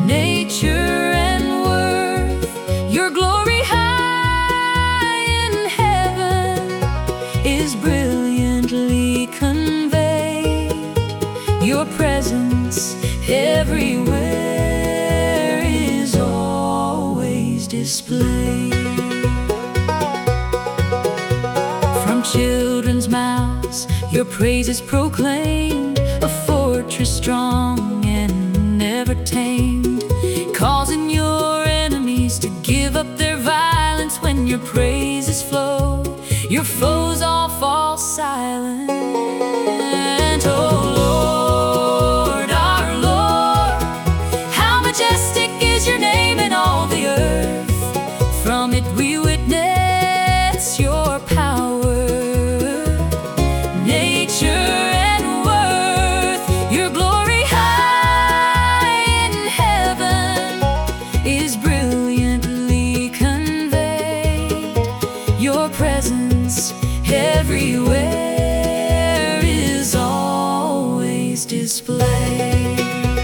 nature and worth. Your glory high in heaven is brilliantly conveyed. Your presence everywhere is always displayed. From children's mouths your praise is proclaimed, a fortress strong and never tamed, causing your enemies to give up their violence. When your praises flow, your foes all fall silent. Oh Lord, our Lord, how majestic is your name in all the earth. From it we witness your power, nature and worth. Your glory high in heaven is brilliantly conveyed. Your presence everywhere is always displayed.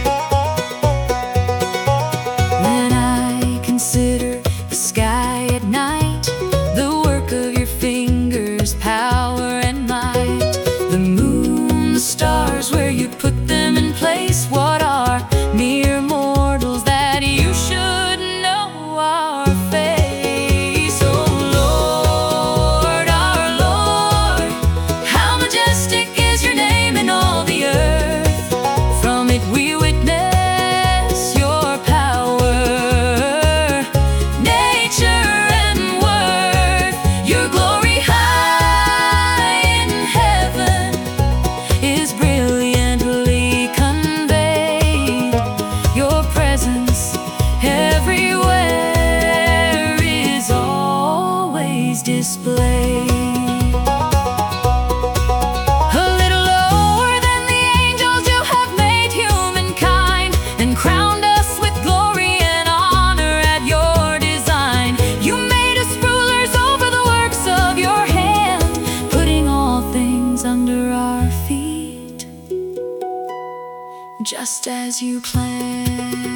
When I consider the sky at night, the work of your fingers, power and might, the moon, the stars, where you put them in place, what are mere mortals that you should know our face? Oh Lord, our Lord, how majestic is your name in all the earth. From it we witness your power, nature and worth. Your glory high in heaven is brilliantly conveyed. Your presence everywhere is always displayed. A little lower than the angels you have made humankind, and crowned us with glory and honor at your design. You made us rulers over the works of your hand, putting all things under our feet, just as you planned.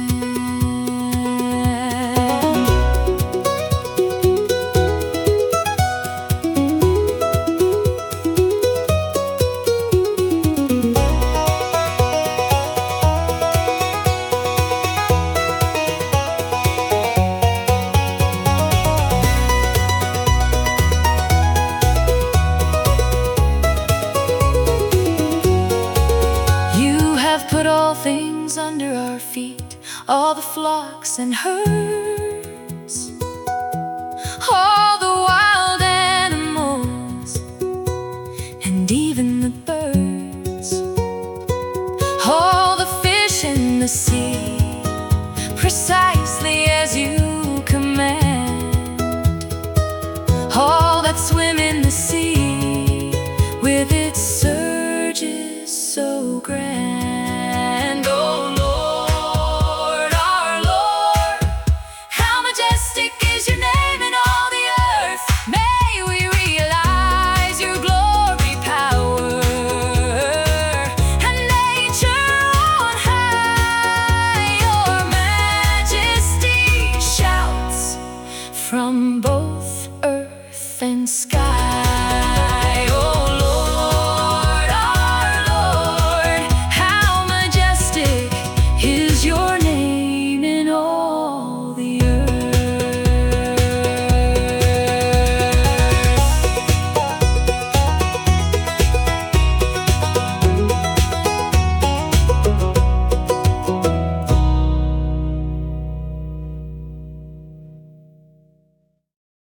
You have put all things under our feet, all the flocks and herds, all the wild animals, and even the birds, all the fish in the sea, precisely as you command, all that swim in the sea with its surges so grand.